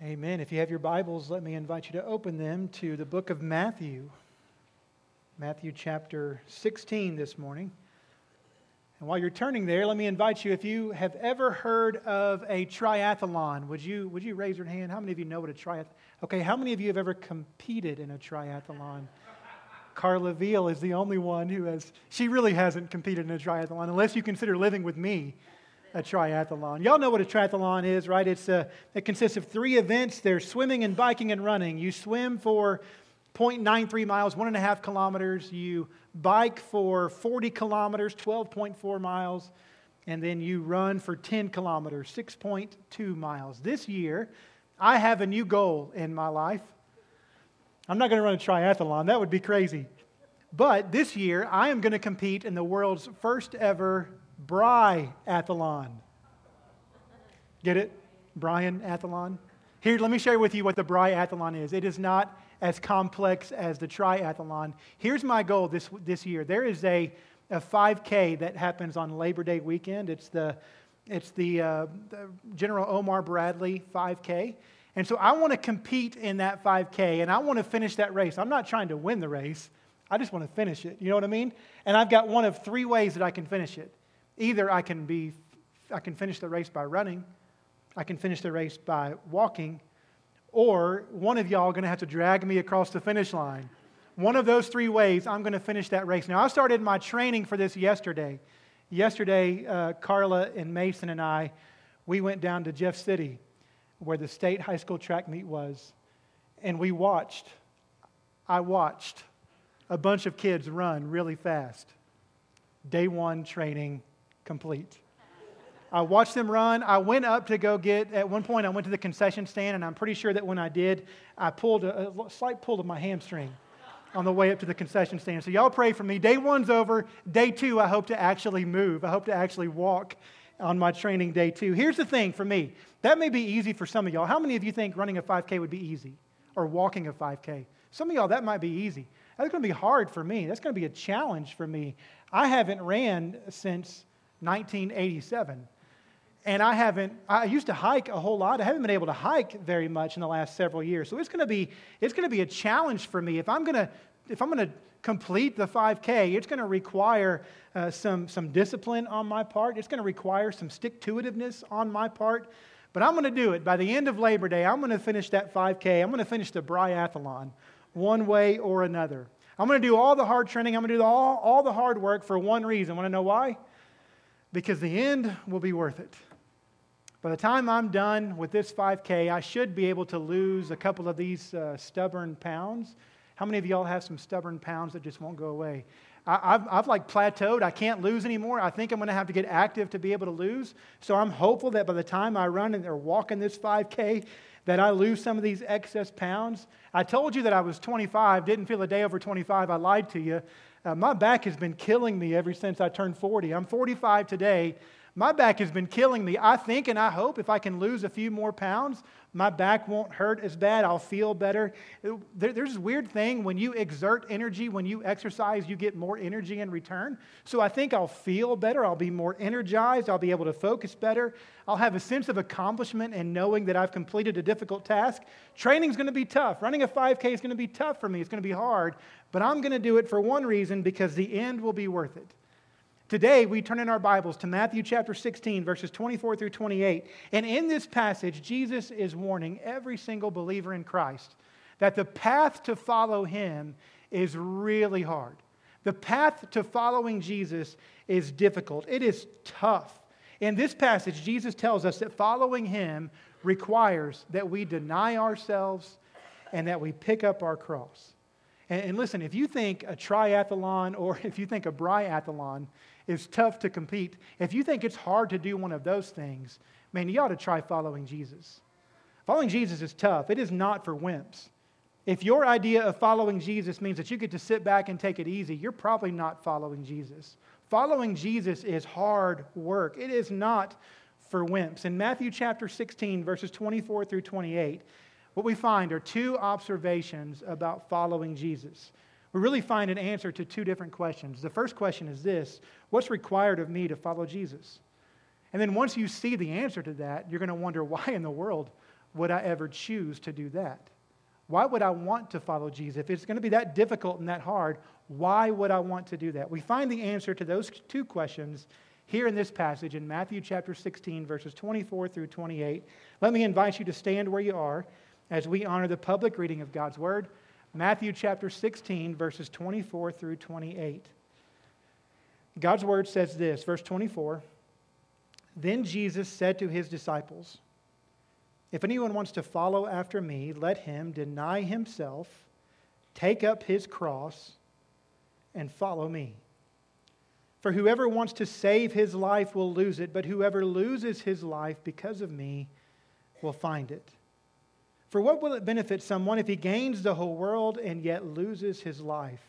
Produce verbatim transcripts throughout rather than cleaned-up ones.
Amen. If you have your Bibles, let me invite you to open them to the book of Matthew. Matthew chapter sixteen this morning. And while you're turning there, let me invite you, if you have ever heard of a triathlon, would you would you raise your hand? How many of you know what a triathlon? Okay, how many of you have ever competed in a triathlon? Carla Veal is the only one who has, she really hasn't competed in a triathlon, unless you consider living with me a triathlon. Y'all know what a triathlon is, right? It's a, it consists of three events. There's swimming and biking and running. You swim for zero point nine three miles, one and a half kilometers. You bike for forty kilometers, twelve point four miles. And then you run for ten kilometers, six point two miles. This year, I have a new goal in my life. I'm not going to run a triathlon. That would be crazy. But this year, I am going to compete in the world's first ever Bri-athlon. Get it? Brian-athlon? Here, let me share with you what the Bri-athlon is. It is not as complex as the triathlon. Here's my goal this this year. There is a, a five K that happens on Labor Day weekend. It's the it's the, uh, the General Omar Bradley five K. And so I want to compete in that five K, and I want to finish that race. I'm not trying to win the race. I just want to finish it. You know what I mean? And I've got one of three ways that I can finish it. Either I can be, I can finish the race by running, I can finish the race by walking, or one of y'all are going to have to drag me across the finish line. One of those three ways, I'm going to finish that race. Now, I started my training for this yesterday. Yesterday, uh, Carla and Mason and I, we went down to Jeff City, where the state high school track meet was, and we watched, I watched a bunch of kids run really fast. Day one training complete. I watched them run. I went up to go get, at one point I went to the concession stand, and I'm pretty sure that when I did, I pulled a, a slight pull of my hamstring on the way up to the concession stand. So y'all pray for me. Day one's over. Day two, I hope to actually move. I hope to actually walk on my training day two. Here's the thing for me. That may be easy for some of y'all. How many of you think running a five K would be easy? Or walking a five K? Some of y'all, that might be easy. That's going to be hard for me. That's going to be a challenge for me. I haven't ran since nineteen eighty-seven. And I haven't, I used to hike a whole lot. I haven't been able to hike very much in the last several years. So it's going to be, it's going to be a challenge for me. If I'm going to, if I'm going to complete the five K, it's going to require uh, some, some discipline on my part. It's going to require some stick-to-itiveness on my part. But I'm going to do it. By the end of Labor Day, I'm going to finish that five K. I'm going to finish the Bri-athlon one way or another. I'm going to do all the hard training. I'm going to do all, all the hard work for one reason. Want to know why? Because the end will be worth it. By the time I'm done with this five K, I should be able to lose a couple of these uh, stubborn pounds. How many of y'all have some stubborn pounds that just won't go away? I, I've, I've like plateaued. I can't lose anymore. I think I'm going to have to get active to be able to lose. So I'm hopeful that by the time I run and or walk in this five K, that I lose some of these excess pounds. I told you that I was twenty-five, didn't feel a day over twenty-five. I lied to you. Uh, my back has been killing me ever since I turned forty. I'm forty-five today. My back has been killing me. I think and I hope if I can lose a few more pounds, my back won't hurt as bad. I'll feel better. There, there's this weird thing. When you exert energy, when you exercise, you get more energy in return. So I think I'll feel better. I'll be more energized. I'll be able to focus better. I'll have a sense of accomplishment and knowing that I've completed a difficult task. Training's going to be tough. Running a five K is going to be tough for me. It's going to be hard. But I'm going to do it for one reason, because the end will be worth it. Today, we turn in our Bibles to Matthew chapter sixteen, verses twenty-four through twenty-eight. And in this passage, Jesus is warning every single believer in Christ that the path to follow Him is really hard. The path to following Jesus is difficult. It is tough. In this passage, Jesus tells us that following Him requires that we deny ourselves and that we pick up our cross. And, and listen, if you think a triathlon or if you think a Bri-athlon is tough to compete, if you think it's hard to do one of those things, man, you ought to try following Jesus. Following Jesus is tough. It is not for wimps. If your idea of following Jesus means that you get to sit back and take it easy, you're probably not following Jesus. Following Jesus is hard work. It is not for wimps. In Matthew chapter sixteen, verses twenty-four through twenty-eight, what we find are two observations about following Jesus. We really find an answer to two different questions. The first question is this: what's required of me to follow Jesus? And then once you see the answer to that, you're going to wonder, why in the world would I ever choose to do that? Why would I want to follow Jesus? If it's going to be that difficult and that hard, why would I want to do that? We find the answer to those two questions here in this passage in Matthew chapter sixteen, verses twenty-four through twenty-eight. Let me invite you to stand where you are as we honor the public reading of God's Word. Matthew chapter sixteen, verses twenty-four through twenty-eight. God's Word says this, verse twenty-four, "Then Jesus said to his disciples, 'If anyone wants to follow after me, let him deny himself, take up his cross, and follow me. For whoever wants to save his life will lose it, but whoever loses his life because of me will find it. For what will it benefit someone if he gains the whole world and yet loses his life?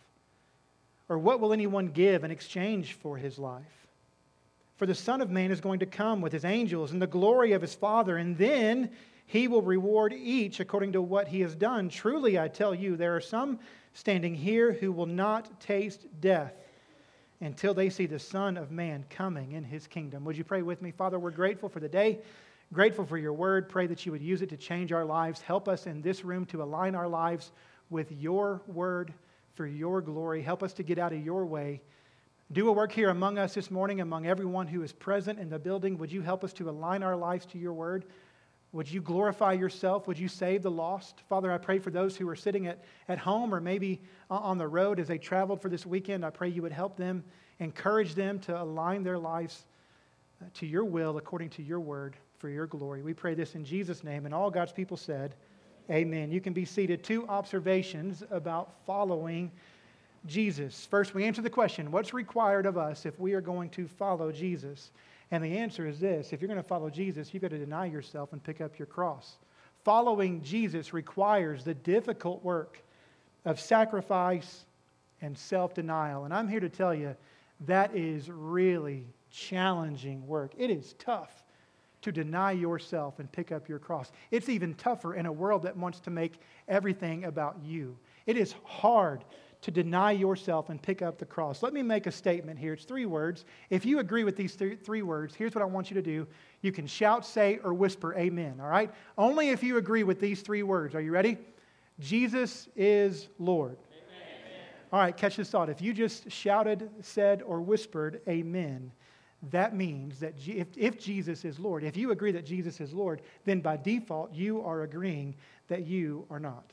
Or what will anyone give in exchange for his life? For the Son of Man is going to come with his angels in the glory of his Father, and then he will reward each according to what he has done. Truly, I tell you, there are some standing here who will not taste death until they see the Son of Man coming in his kingdom.'" Would you pray with me? Father, we're grateful for the day, grateful for your word. Pray that you would use it to change our lives. Help us in this room to align our lives with your word for your glory. Help us to get out of your way. Do a work here among us this morning, among everyone who is present in the building. Would you help us to align our lives to your word? Would you glorify yourself? Would you save the lost? Father, I pray for those who are sitting at, at home or maybe on the road as they traveled for this weekend. I pray you would help them, encourage them to align their lives to your will according to your word for your glory. We pray this in Jesus' name. And all God's people said, amen. You can be seated. Two observations about following Jesus. First, we answer the question, what's required of us if we are going to follow Jesus? And the answer is this: if you're going to follow Jesus, you've got to deny yourself and pick up your cross. Following Jesus requires the difficult work of sacrifice and self-denial. And I'm here to tell you that is really challenging work. It is tough to deny yourself and pick up your cross. It's even tougher in a world that wants to make everything about you. It is hard to deny yourself and pick up the cross. Let me make a statement here. It's three words. If you agree with these th- three words, here's what I want you to do. You can shout, say, or whisper amen, all right? Only if you agree with these three words. Are you ready? Jesus is Lord. Amen. All right, catch this thought. If you just shouted, said, or whispered amen, that means that G- if, if Jesus is Lord, if you agree that Jesus is Lord, then by default you are agreeing that you are not.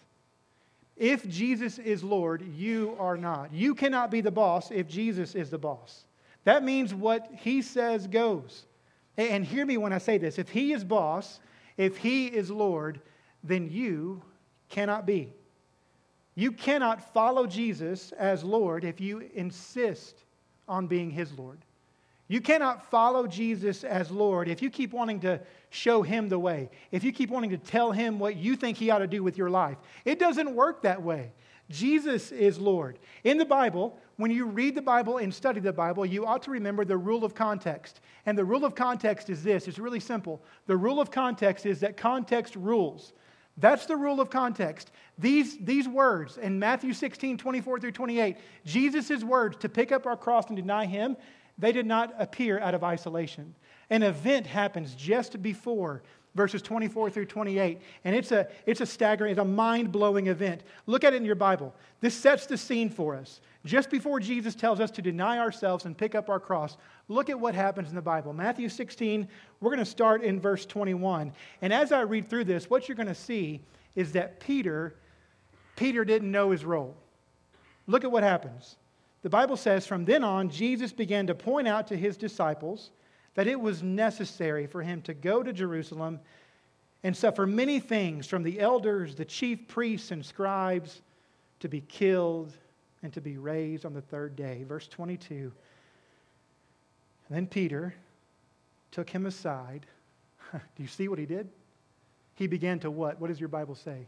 If Jesus is Lord, you are not. You cannot be the boss if Jesus is the boss. That means what he says goes. And hear me when I say this. If he is boss, if he is Lord, then you cannot be. You cannot follow Jesus as Lord if you insist on being his Lord. You cannot follow Jesus as Lord if you keep wanting to show him the way, if you keep wanting to tell him what you think he ought to do with your life. It doesn't work that way. Jesus is Lord. In the Bible, when you read the Bible and study the Bible, you ought to remember the rule of context. And the rule of context is this. It's really simple. The rule of context is that context rules. That's the rule of context. These, these words in Matthew sixteen, twenty-four through twenty-eight, Jesus' words to pick up our cross and deny him, they did not appear out of isolation. An event happens just before verses twenty-four through twenty-eight, and it's a, it's a staggering, it's a mind-blowing event. Look at it in your Bible. This sets the scene for us. Just before Jesus tells us to deny ourselves and pick up our cross, look at what happens in the Bible. Matthew sixteen, we're going to start in verse twenty-one. And as I read through this, what you're going to see is that Peter, Peter didn't know his role. Look at what happens. The Bible says, from then on, Jesus began to point out to his disciples that it was necessary for him to go to Jerusalem and suffer many things from the elders, the chief priests, and scribes, to be killed and to be raised on the third day. Verse twenty-two. And then Peter took him aside. Do you see what he did? He began to what? What does your Bible say?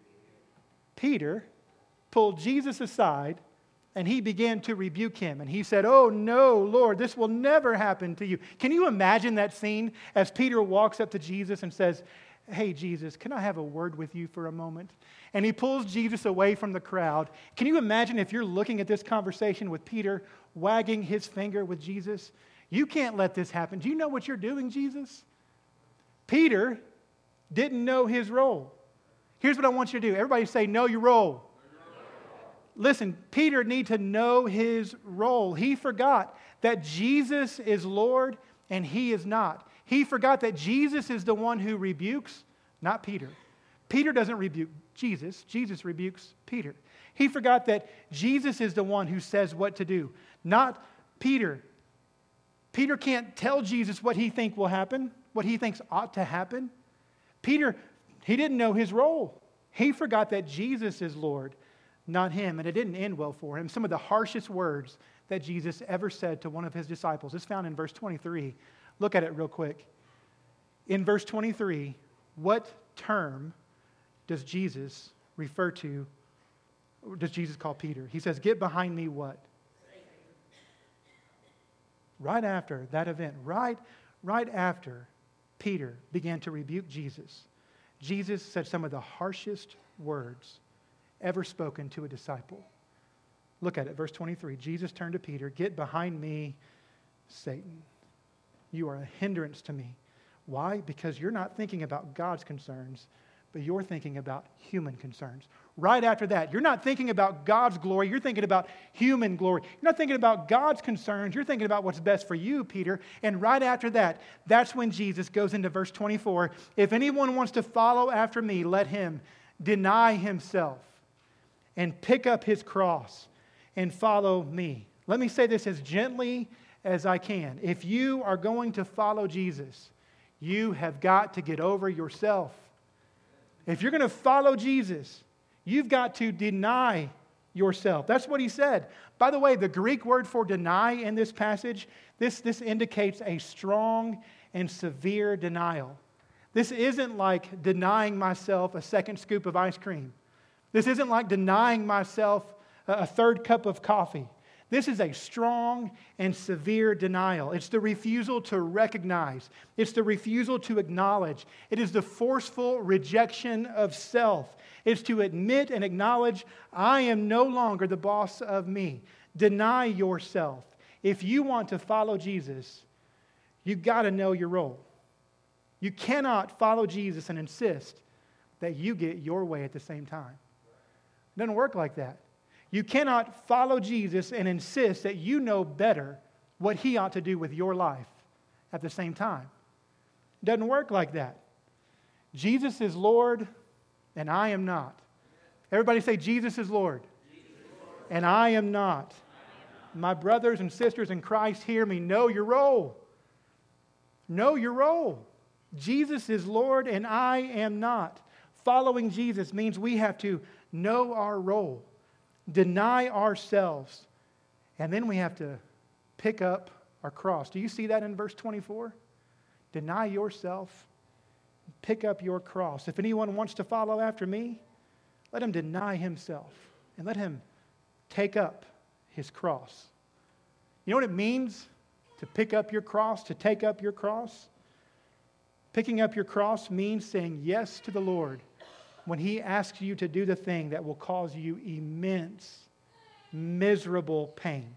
Peter pulled Jesus aside, and he began to rebuke him. And he said, "Oh no, Lord, this will never happen to you." Can you imagine that scene as Peter walks up to Jesus and says, "Hey, Jesus, can I have a word with you for a moment?" And he pulls Jesus away from the crowd. Can you imagine if you're looking at this conversation with Peter wagging his finger with Jesus? You can't let this happen. Do you know what you're doing, Jesus? Peter didn't know his role. Here's what I want you to do. Everybody say, know your role. Listen, Peter needed to know his role. He forgot that Jesus is Lord and he is not. He forgot that Jesus is the one who rebukes, not Peter. Peter doesn't rebuke Jesus. Jesus rebukes Peter. He forgot that Jesus is the one who says what to do, not Peter. Peter can't tell Jesus what he thinks will happen, what he thinks ought to happen. Peter, he didn't know his role. He forgot that Jesus is Lord, not him, and it didn't end well for him. Some of the harshest words that Jesus ever said to one of his disciples is found in verse twenty-three. Look at it real quick. In verse twenty-three, what term does Jesus refer to, or does Jesus call Peter? He says, get behind me what? Right after that event, right, right after Peter began to rebuke Jesus, Jesus said some of the harshest words ever spoken to a disciple. Look at it, verse twenty-three. Jesus turned to Peter, get behind me, Satan. You are a hindrance to me. Why? Because you're not thinking about God's concerns, but you're thinking about human concerns. Right after that, you're not thinking about God's glory, you're thinking about human glory. You're not thinking about God's concerns, you're thinking about what's best for you, Peter. And right after that, that's when Jesus goes into verse twenty-four. If anyone wants to follow after me, let him deny himself and pick up his cross and follow me. Let me say this as gently as I can. If you are going to follow Jesus, you have got to get over yourself. If you're going to follow Jesus, you've got to deny yourself. That's what he said. By the way, the Greek word for deny in this passage, this, this indicates a strong and severe denial. This isn't like denying myself a second scoop of ice cream. This isn't like denying myself a third cup of coffee. This is a strong and severe denial. It's the refusal to recognize. It's the refusal to acknowledge. It is the forceful rejection of self. It's to admit and acknowledge, I am no longer the boss of me. Deny yourself. If you want to follow Jesus, you've got to know your role. You cannot follow Jesus and insist that you get your way at the same time. It doesn't work like that. You cannot follow Jesus and insist that you know better what he ought to do with your life at the same time. It doesn't work like that. Jesus is Lord and I am not. Everybody say, Jesus is Lord, Jesus is Lord. And I am not. I am not. My brothers and sisters in Christ, hear me. Know your role. Know your role. Jesus is Lord and I am not. Following Jesus means we have to know our role. Deny ourselves, and then we have to pick up our cross. Do you see that in verse twenty-four? Deny yourself, pick up your cross. If anyone wants to follow after me, let him deny himself and let him take up his cross. You know what it means to pick up your cross, to take up your cross? Picking up your cross means saying yes to the Lord when he asks you to do the thing that will cause you immense, miserable pain.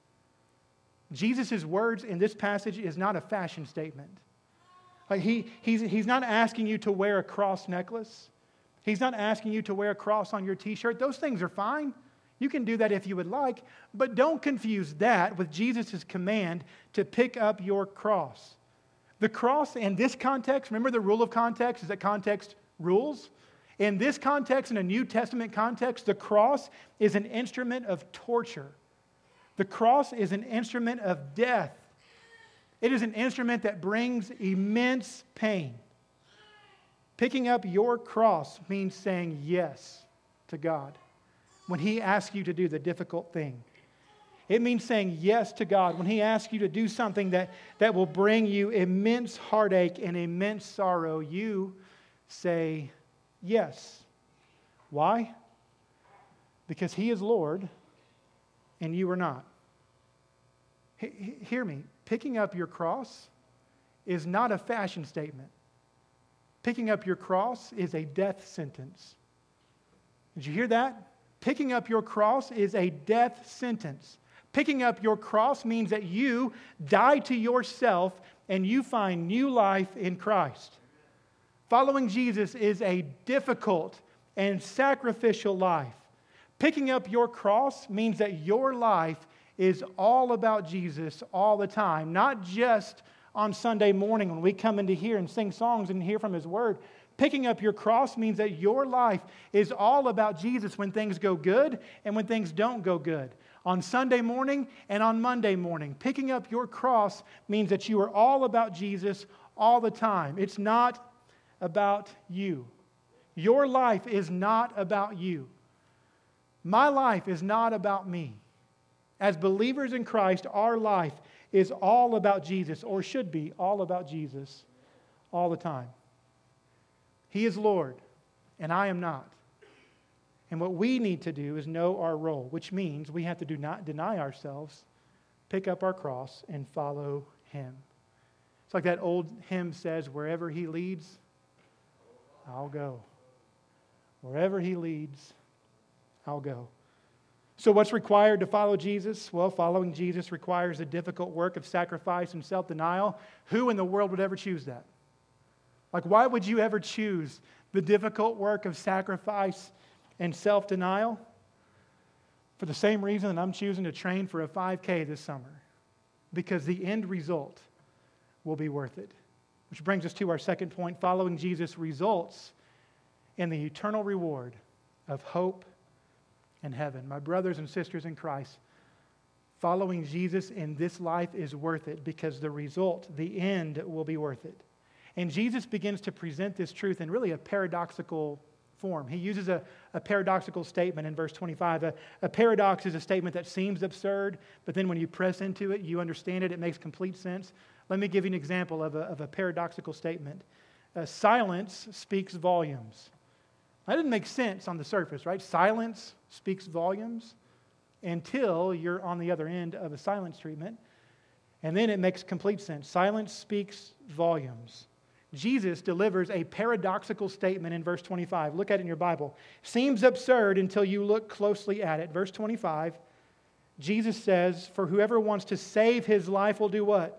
Jesus' words in this passage is not a fashion statement. Like he, he's, he's not asking you to wear a cross necklace. He's not asking you to wear a cross on your t-shirt. Those things are fine. You can do that if you would like, but don't confuse that with Jesus' command to pick up your cross. The cross in this context, remember the rule of context is that context rules? In this context, in a New Testament context, the cross is an instrument of torture. The cross is an instrument of death. It is an instrument that brings immense pain. Picking up your cross means saying yes to God when he asks you to do the difficult thing. It means saying yes to God when he asks you to do something that, that will bring you immense heartache and immense sorrow. You say yes. Why? Because he is Lord and you are not. H- hear me. Picking up your cross is not a fashion statement. Picking up your cross is a death sentence. Did you hear that? Picking up your cross is a death sentence. Picking up your cross means that you die to yourself and you find new life in Christ. Following Jesus is a difficult and sacrificial life. Picking up your cross means that your life is all about Jesus all the time, not just on Sunday morning when we come into here and sing songs and hear from His Word. Picking up your cross means that your life is all about Jesus when things go good and when things don't go good. On Sunday morning and on Monday morning. Picking up your cross means that you are all about Jesus all the time. It's not about you. Your life is not about you. My life is not about me. As believers in Christ, our life is all about Jesus, or should be all about Jesus all the time. He is Lord, and I am not. And what we need to do is know our role, which means we have to do not deny ourselves, pick up our cross, and follow Him. It's like that old hymn says, wherever He leads, I'll go. Wherever He leads, I'll go. So what's required to follow Jesus? Well, following Jesus requires the difficult work of sacrifice and self-denial. Who in the world would ever choose that? Like, why would you ever choose the difficult work of sacrifice and self-denial? For the same reason that I'm choosing to train for a five K this summer. Because the end result will be worth it. Which brings us to our second point. Following Jesus results in the eternal reward of hope and heaven. My brothers and sisters in Christ, following Jesus in this life is worth it because the result, the end, will be worth it. And Jesus begins to present this truth in really a paradoxical form. He uses a, a paradoxical statement in verse twenty-five. A, a paradox is a statement that seems absurd, but then when you press into it, you understand it, it makes complete sense. Let me give you an example of a, of a paradoxical statement. Uh, silence speaks volumes. That doesn't make sense on the surface, right? Silence speaks volumes until you're on the other end of a silence treatment, and then it makes complete sense. Silence speaks volumes. Jesus delivers a paradoxical statement in verse twenty-five. Look at it in your Bible. Seems absurd until you look closely at it. Verse twenty-five, Jesus says, for whoever wants to save his life will do what?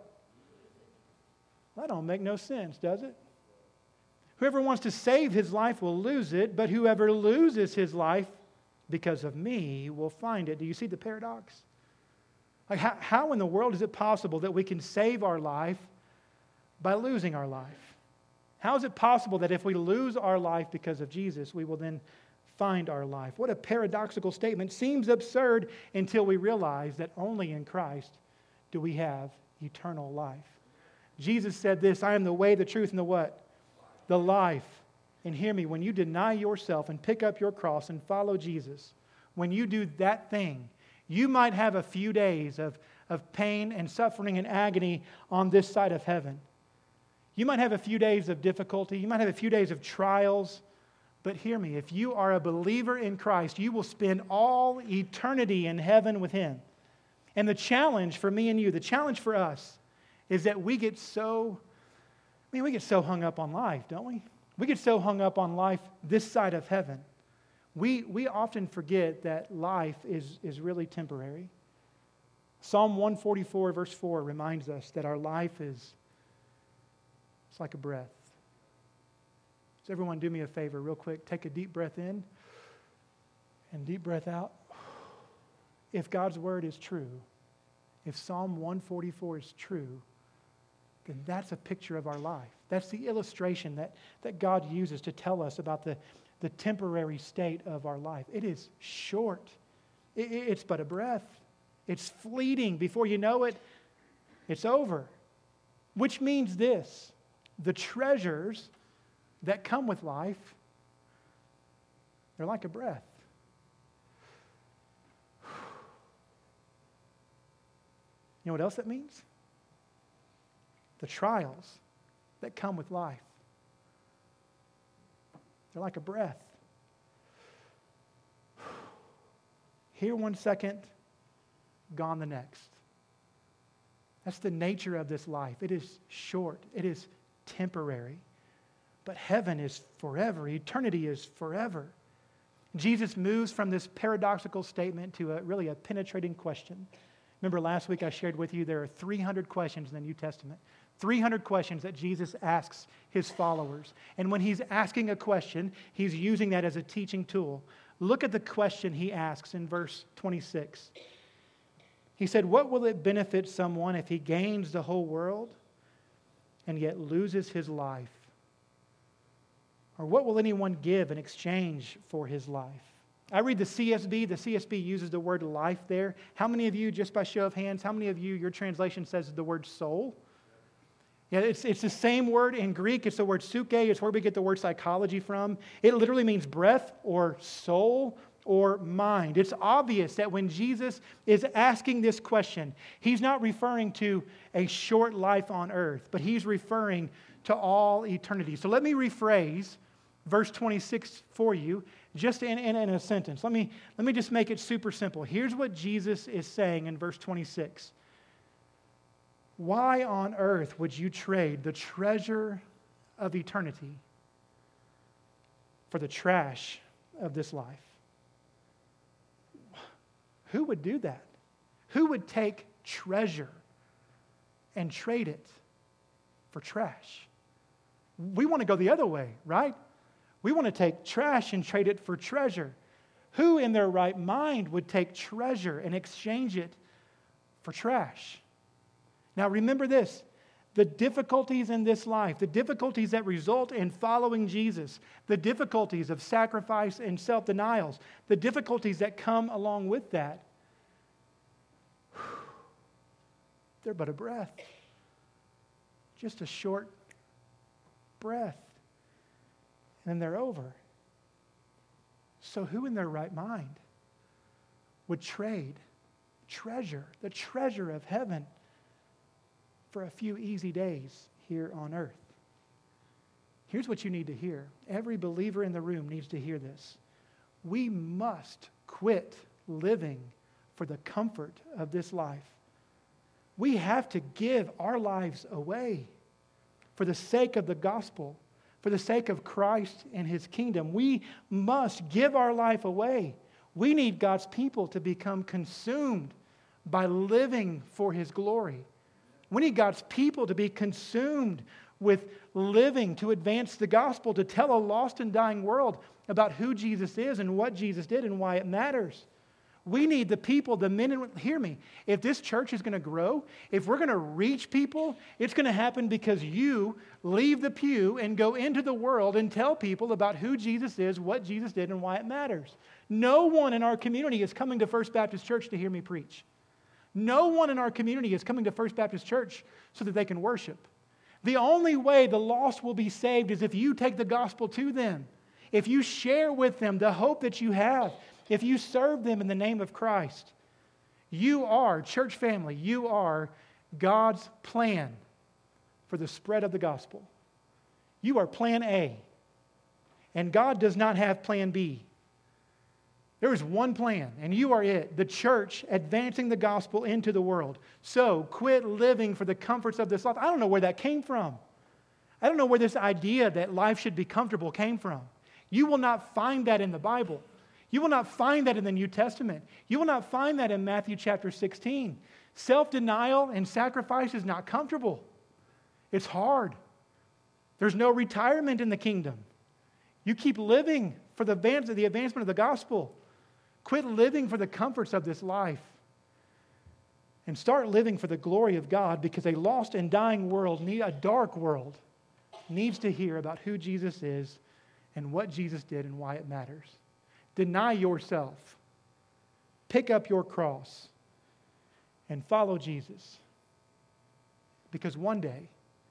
That don't make no sense, does it? Whoever wants to save his life will lose it, but whoever loses his life because of me will find it. Do you see the paradox? Like how, how in the world is it possible that we can save our life by losing our life? How is it possible that if we lose our life because of Jesus, we will then find our life? What a paradoxical statement. Seems absurd until we realize that only in Christ do we have eternal life. Jesus said this, I am the way, the truth, and the what? The life. And hear me, when you deny yourself and pick up your cross and follow Jesus, when you do that thing, you might have a few days of, of pain and suffering and agony on this side of heaven. You might have a few days of difficulty. You might have a few days of trials. But hear me, if you are a believer in Christ, you will spend all eternity in heaven with Him. And the challenge for me and you, the challenge for us, is that we get so, I mean, we get so hung up on life, don't we? We get so hung up on life this side of heaven. We, we often forget that life is, is really temporary. Psalm one forty-four, verse four reminds us that our life is it's like a breath. So everyone do me a favor real quick. Take a deep breath in and deep breath out. If God's word is true, if Psalm one forty-four is true, then that's a picture of our life. That's the illustration that, that God uses to tell us about the, the temporary state of our life. It is short. It, it's but a breath. It's fleeting. Before you know it, it's over. Which means this, the treasures that come with life, they're like a breath. You know what else that means? The trials that come with life. They're like a breath. Here one second, gone the next. That's the nature of this life. It is short. It is temporary. But heaven is forever. Eternity is forever. Jesus moves from this paradoxical statement to a really a penetrating question. Remember last week I shared with you there are three hundred questions in the New Testament. three hundred questions that Jesus asks his followers. And when he's asking a question, he's using that as a teaching tool. Look at the question he asks in verse twenty-six. He said, "What will it benefit someone if he gains the whole world and yet loses his life? Or what will anyone give in exchange for his life?" I read the C S B. The C S B uses the word life there. How many of you, just by show of hands, how many of you, your translation says the word soul? Yeah, it's, it's the same word in Greek. It's the word psyche. It's where we get the word psychology from. It literally means breath or soul or mind. It's obvious that when Jesus is asking this question, he's not referring to a short life on earth, but he's referring to all eternity. So let me rephrase verse twenty-six for you, just in, in, in a sentence. Let me, let me just make it super simple. Here's what Jesus is saying in verse twenty-six. Why on earth would you trade the treasure of eternity for the trash of this life? Who would do that? Who would take treasure and trade it for trash? We want to go the other way, right? We want to take trash and trade it for treasure. Who in their right mind would take treasure and exchange it for trash? Now remember this, the difficulties in this life, the difficulties that result in following Jesus, the difficulties of sacrifice and self-denials, the difficulties that come along with that, they're but a breath. Just a short breath. And then they're over. So who in their right mind would trade treasure, the treasure of heaven, for a few easy days here on earth? Here's what you need to hear. Every believer in the room needs to hear this. We must quit living for the comfort of this life. We have to give our lives away for the sake of the gospel, for the sake of Christ and his kingdom. We must give our life away. We need God's people to become consumed by living for his glory. We need God's people to be consumed with living to advance the gospel, to tell a lost and dying world about who Jesus is and what Jesus did and why it matters. We need the people, the men and women, hear me, if this church is going to grow, if we're going to reach people, it's going to happen because you leave the pew and go into the world and tell people about who Jesus is, what Jesus did, and why it matters. No one in our community is coming to First Baptist Church to hear me preach. No one in our community is coming to First Baptist Church so that they can worship. The only way the lost will be saved is if you take the gospel to them, if you share with them the hope that you have, if you serve them in the name of Christ. You are, church family, you are God's plan for the spread of the gospel. You are plan A, and God does not have plan B. There is one plan, and you are it, the church advancing the gospel into the world. So quit living for the comforts of this life. I don't know where that came from. I don't know where this idea that life should be comfortable came from. You will not find that in the Bible. You will not find that in the New Testament. You will not find that in Matthew chapter sixteen. Self-denial and sacrifice is not comfortable. It's hard. There's no retirement in the kingdom. You keep living for the advancement of the gospel. Quit living for the comforts of this life and start living for the glory of God, because a lost and dying world, a dark world, needs to hear about who Jesus is and what Jesus did and why it matters. Deny yourself. Pick up your cross and follow Jesus. Because one day,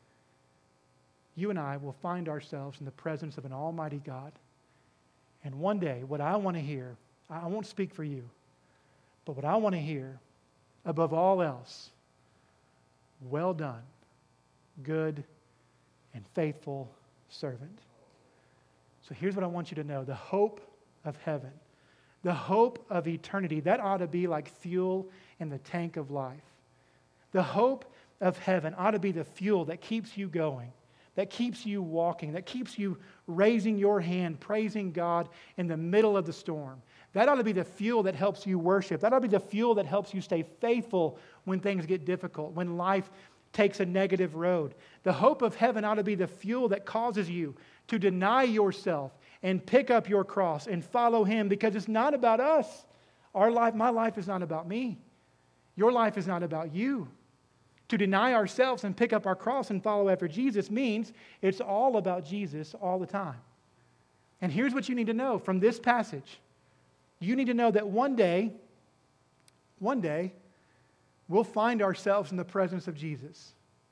you and I will find ourselves in the presence of an almighty God. And one day, what I want to hear, I won't speak for you, but what I want to hear, above all else, well done, good and faithful servant. So here's what I want you to know. The hope of heaven, the hope of eternity, that ought to be like fuel in the tank of life. The hope of heaven ought to be the fuel that keeps you going, that keeps you walking, that keeps you raising your hand, praising God in the middle of the storm. That ought to be the fuel that helps you worship. That ought to be the fuel that helps you stay faithful when things get difficult, when life takes a negative road. The hope of heaven ought to be the fuel that causes you to deny yourself and pick up your cross and follow Him, because it's not about us. Our life, my life is not about me. Your life is not about you. To deny ourselves and pick up our cross and follow after Jesus means it's all about Jesus all the time. And here's what you need to know from this passage. You need to know that one day, one day, we'll find ourselves in the presence of Jesus.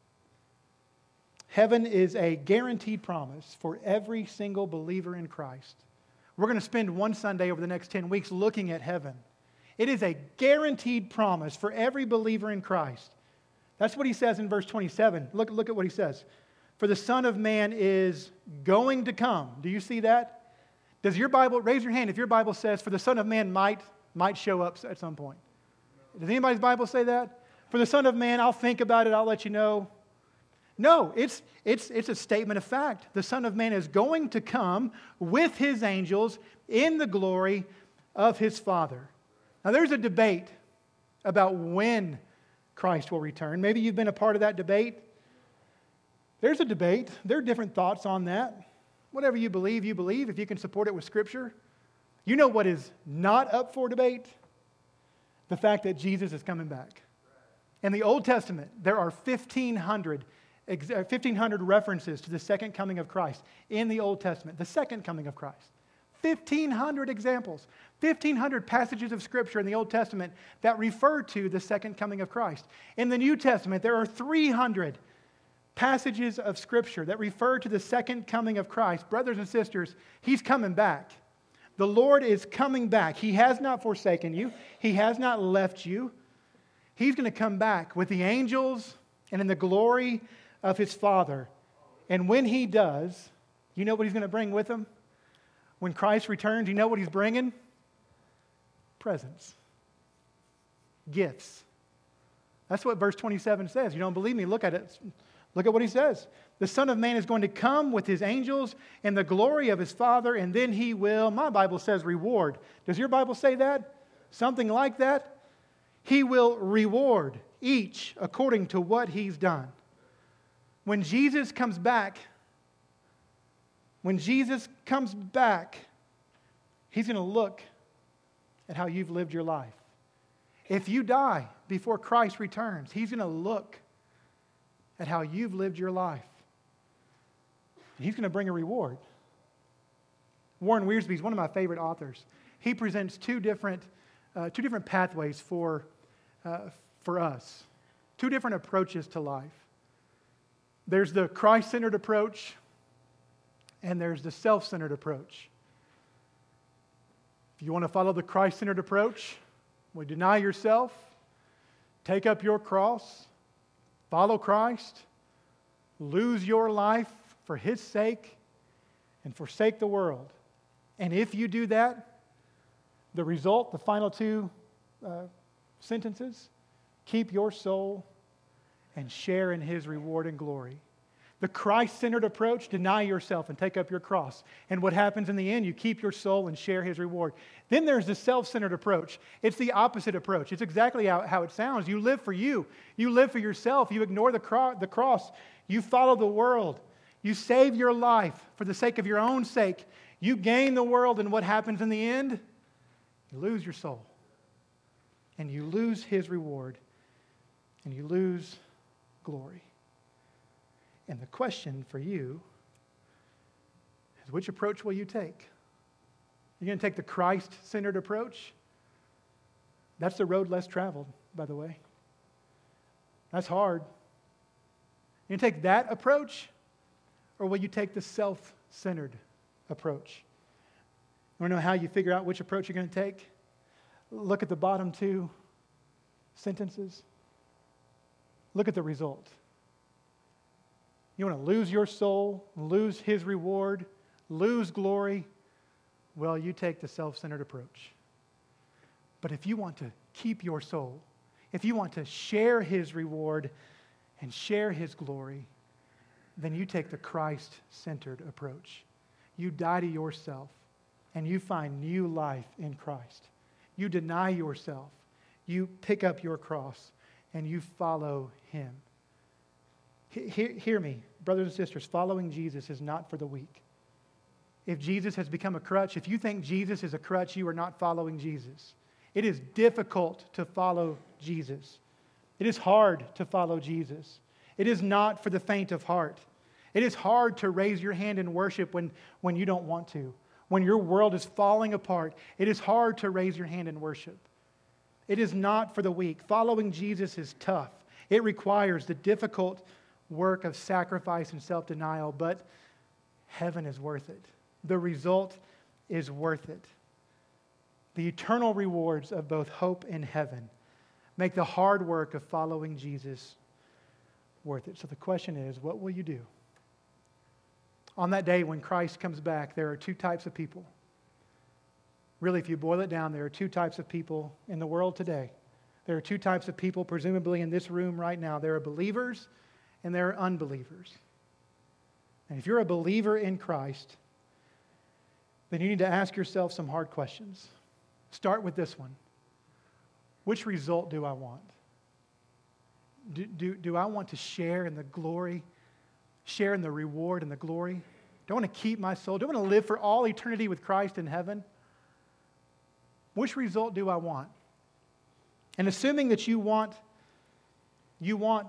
Heaven is a guaranteed promise for every single believer in Christ. We're going to spend one Sunday over the next ten weeks looking at heaven. It is a guaranteed promise for every believer in Christ. That's what he says in verse twenty-seven. Look, look at what he says. For the Son of Man is going to come. Do you see that? Does your Bible, raise your hand if your Bible says, for the Son of Man might, might show up at some point. Does anybody's Bible say that? For the Son of Man, I'll think about it, I'll let you know. No, it's, it's, it's a statement of fact. The Son of Man is going to come with His angels in the glory of His Father. Now there's a debate about when Christ will return. Maybe you've been a part of that debate. There's a debate. There are different thoughts on that. Whatever you believe, you believe, if you can support it with Scripture. You know what is not up for debate? The fact that Jesus is coming back. In the Old Testament, there are fifteen hundred, fifteen hundred references to the second coming of Christ in the Old Testament, the second coming of Christ. fifteen hundred examples, fifteen hundred passages of Scripture in the Old Testament that refer to the second coming of Christ. In the New Testament, there are three hundred passages of Scripture that refer to the second coming of Christ. Brothers and sisters, He's coming back. The Lord is coming back. He has not forsaken you. He has not left you. He's going to come back with the angels and in the glory of His Father. And when He does, you know what He's going to bring with Him? When Christ returns, you know what He's bringing? Presents. Gifts. That's what verse twenty-seven says. You don't believe me? Look at it. Look at what He says. The Son of Man is going to come with His angels in the glory of His Father, and then He will, my Bible says reward. Does your Bible say that? Something like that? He will reward each according to what he's done. When Jesus comes back, when Jesus comes back, He's going to look at how you've lived your life. If you die before Christ returns, He's going to look at how you've lived your life. And He's going to bring a reward. Warren Wiersbe is one of my favorite authors. He presents two different, uh, two different pathways for, uh, for us, two different approaches to life. There's the Christ-centered approach, and there's the self-centered approach. If you want to follow the Christ-centered approach, well, deny yourself, take up your cross, follow Christ, lose your life for His sake, and forsake the world. And if you do that, the result, the final two uh, sentences, keep your soul and share in His reward and glory. The Christ-centered approach, deny yourself and take up your cross. And what happens in the end? You keep your soul and share His reward. Then there's the self-centered approach. It's the opposite approach. It's exactly how, how it sounds. You live for you. You live for yourself. You ignore the, cro- the cross. You follow the world. You save your life for the sake of your own sake. You gain the world, and what happens in the end? You lose your soul. And you lose His reward. And you lose glory. And the question for you is, which approach will you take? You're going to take the Christ-centered approach? That's the road less traveled, by the way. That's hard. You're going to take that approach? Or will you take the self-centered approach? You want to know how you figure out which approach you're going to take? Look at the bottom two sentences. Look at the result. You want to lose your soul, lose His reward, lose glory? Well, you take the self-centered approach. But if you want to keep your soul, if you want to share His reward and share His glory, then you take the Christ-centered approach. You die to yourself and you find new life in Christ. You deny yourself. You pick up your cross and you follow Him. Hear, hear me, brothers and sisters, following Jesus is not for the weak. If Jesus has become a crutch, if you think Jesus is a crutch, you are not following Jesus. It is difficult to follow Jesus. It is hard to follow Jesus. It is not for the faint of heart. It is hard to raise your hand in worship when, when you don't want to. When your world is falling apart, it is hard to raise your hand in worship. It is not for the weak. Following Jesus is tough. It requires the difficult work of sacrifice and self-denial, but heaven is worth it. The result is worth it. The eternal rewards of both hope and heaven make the hard work of following Jesus worth it. So the question is, what will you do? On that day when Christ comes back, there are two types of people. Really, if you boil it down, there are two types of people in the world today. There are two types of people, presumably in this room right now. There are believers and there are unbelievers. And if you're a believer in Christ, then you need to ask yourself some hard questions. Start with this one. Which result do I want? Do, do, do I want to share in the glory, share in the reward and the glory? Do I want to keep my soul? Do I want to live for all eternity with Christ in heaven? Which result do I want? And assuming that you want, you want,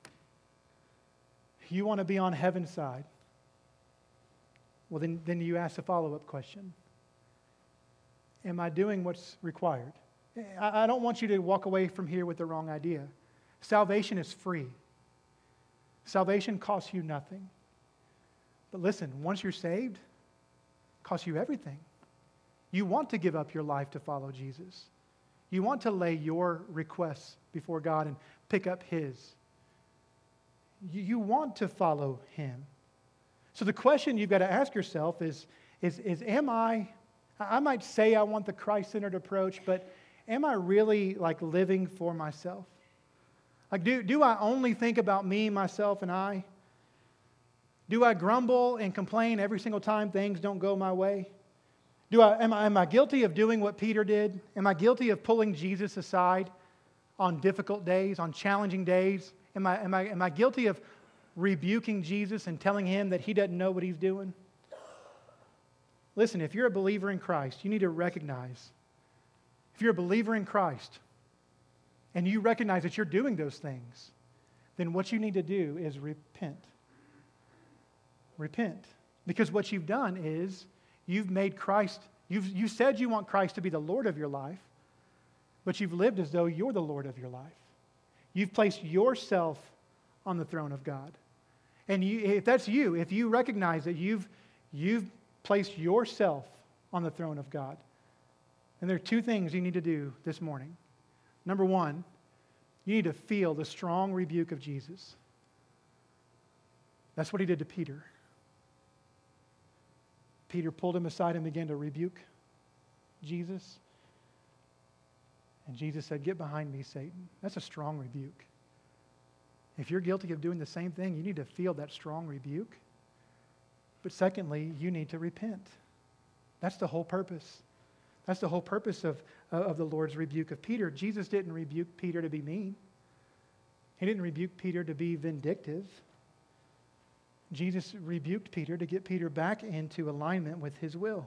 you want to be on heaven's side, well, then, then you ask a follow-up question. Am I doing what's required? I, I don't want you to walk away from here with the wrong idea. Salvation is free. Salvation costs you nothing. But listen, once you're saved, it costs you everything. You want to give up your life to follow Jesus. You want to lay your requests before God and pick up His. You, you want to follow Him. So the question you've got to ask yourself is, is, is am I, I might say I want the Christ-centered approach, but am I really like living for myself? Like, do, do I only think about me, myself, and I? Do I grumble and complain every single time things don't go my way? Do I, am I, am I guilty of doing what Peter did? Am I guilty of pulling Jesus aside on difficult days, on challenging days? Am I, am I, am I guilty of rebuking Jesus and telling Him that He doesn't know what He's doing? Listen, if you're a believer in Christ, you need to recognize, if you're a believer in Christ, and you recognize that you're doing those things, then what you need to do is repent. Repent. Because what you've done is you've made Christ, you've you said you want Christ to be the Lord of your life, but you've lived as though you're the Lord of your life. You've placed yourself on the throne of God. And you, if that's you, if you recognize that you've, you've placed yourself on the throne of God, then there are two things you need to do this morning. Number one, you need to feel the strong rebuke of Jesus. That's what He did to Peter. Peter pulled him aside and began to rebuke Jesus. And Jesus said, "Get behind me, Satan." That's a strong rebuke. If you're guilty of doing the same thing, you need to feel that strong rebuke. But secondly, you need to repent. That's the whole purpose. That's the whole purpose of, uh, of the Lord's rebuke of Peter. Jesus didn't rebuke Peter to be mean. He didn't rebuke Peter to be vindictive. Jesus rebuked Peter to get Peter back into alignment with His will.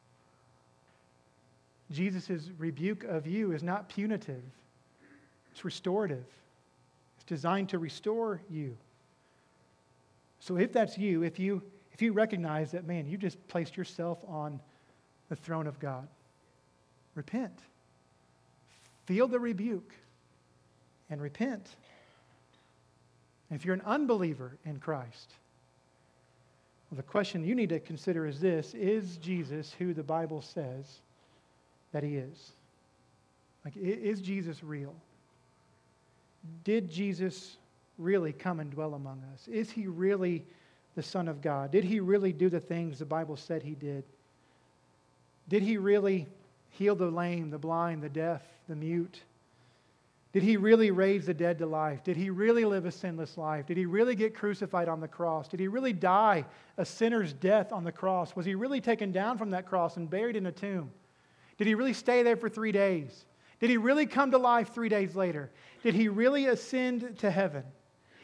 Jesus' rebuke of you is not punitive. It's restorative. It's designed to restore you. So if that's you, if you if you recognize that, man, you just placed yourself on the throne of God, repent. Feel the rebuke and repent. And if you're an unbeliever in Christ, well, the question you need to consider is this: is Jesus who the Bible says that He is? Like, is Jesus real? Did Jesus really come and dwell among us? Is He really the Son of God? Did He really do the things the Bible said He did? Did He really heal the lame, the blind, the deaf, the mute? Did He really raise the dead to life? Did He really live a sinless life? Did He really get crucified on the cross? Did He really die a sinner's death on the cross? Was He really taken down from that cross and buried in a tomb? Did He really stay there for three days? Did He really come to life three days later? Did He really ascend to heaven?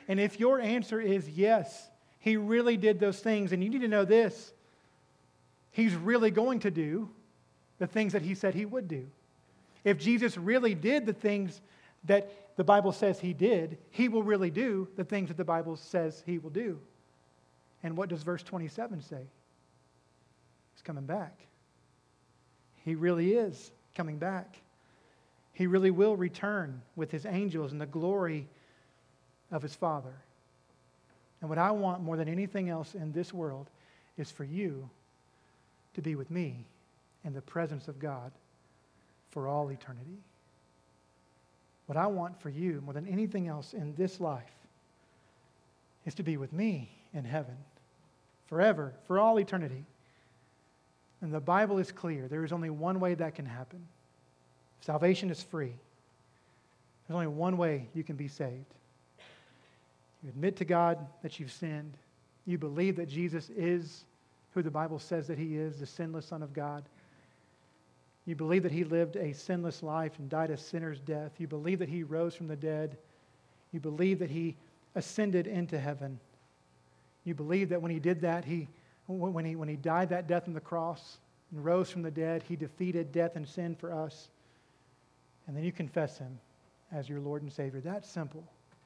And if your answer is yes, He really did those things, and you need to know this, He's really going to do the things that He said He would do. If Jesus really did the things that the Bible says He did, He will really do the things that the Bible says He will do. And what does verse twenty-seven say? He's coming back. He really is coming back. He really will return with His angels in the glory of His Father. And what I want more than anything else in this world is for you to be with me in the presence of God for all eternity. What I want for you more than anything else in this life is to be with me in heaven forever, for all eternity. And the Bible is clear. There is only one way that can happen. Salvation is free. There's only one way you can be saved. You admit to God that you've sinned. You believe that Jesus is who the Bible says that He is, the sinless Son of God. You believe that He lived a sinless life and died a sinner's death. You believe that He rose from the dead. You believe that He ascended into heaven. You believe that when He did that, He, when he, when he died that death on the cross and rose from the dead, He defeated death and sin for us. And then you confess Him as your Lord and Savior. That simple.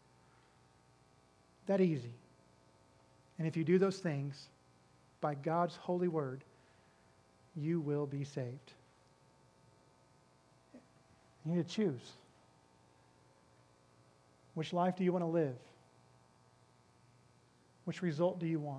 That easy. And if you do those things, by God's holy word, you will be saved. You need to choose. Which life do you want to live? Which result do you want?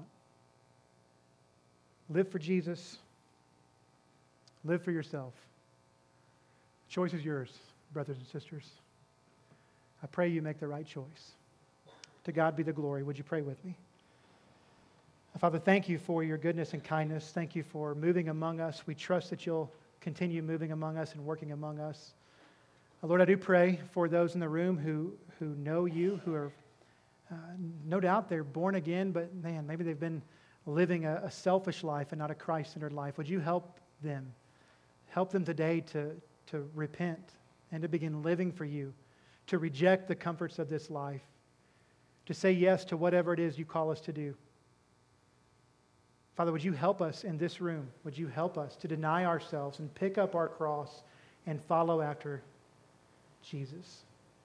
Live for Jesus. Live for yourself. The choice is yours, brothers and sisters. I pray you make the right choice. To God be the glory. Would you pray with me? Father, thank you for your goodness and kindness. Thank you for moving among us. We trust that you'll continue moving among us and working among us. Lord, I do pray for those in the room who, who know you, who are, uh, no doubt they're born again, but man, maybe they've been living a, a selfish life and not a Christ-centered life. Would you help them? Help them today to, to repent and to begin living for you, to reject the comforts of this life, to say yes to whatever it is you call us to do. Father, would you help us in this room? Would you help us to deny ourselves and pick up our cross and follow after Jesus?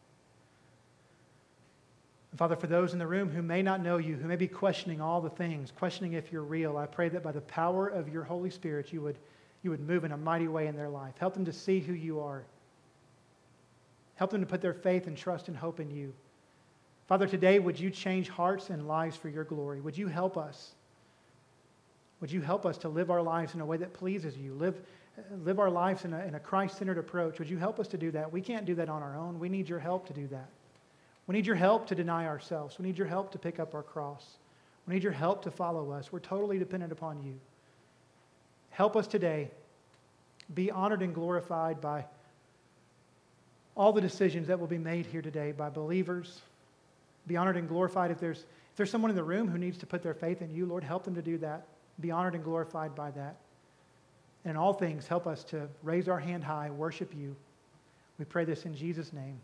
And Father, for those in the room who may not know you, who may be questioning all the things, questioning if you're real, I pray that by the power of your Holy Spirit, you would, you would move in a mighty way in their life. Help them to see who you are. Help them to put their faith and trust and hope in you. Father, today, would you change hearts and lives for your glory? Would you help us? Would you help us to live our lives in a way that pleases you? Live, live our lives in a, in a Christ-centered approach. Would you help us to do that? We can't do that on our own. We need your help to do that. We need your help to deny ourselves. We need your help to pick up our cross. We need your help to follow us. We're totally dependent upon you. Help us today be honored and glorified by all the decisions that will be made here today by believers. Be honored and glorified if there's, if there's someone in the room who needs to put their faith in you. Lord, help them to do that. Be honored and glorified by that. And in all things, help us to raise our hand high, worship you. We pray this in Jesus' name.